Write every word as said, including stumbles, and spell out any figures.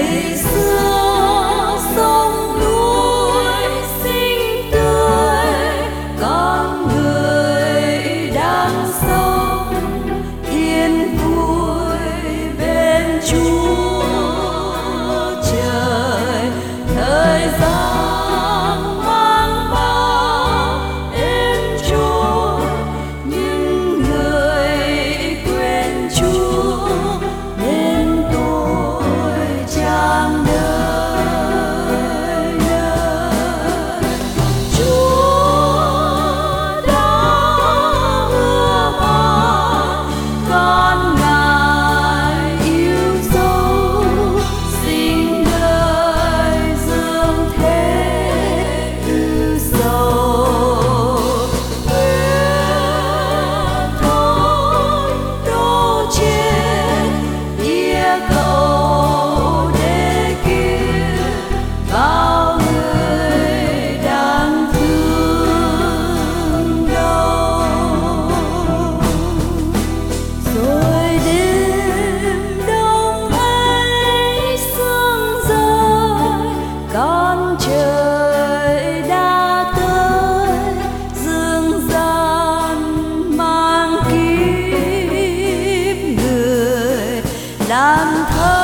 ngày xưa sông núi xinh tươi, con người đang sống yên vui bên Chúa Trời. Thời gian mang bao êm trôi, nhưng người quên Chúa nên tôi chẳng đời đời. Chúa đã hứa ban con Ngài yêu dấu, sinh đời dương thế ư sầu. Nguyện thôi đô chết địa cầu để cứu bao người đang thương đau. Rồi đêm đông ấy sương rơi, con trời đã tới, dương gian mang kiếp người làm thơ.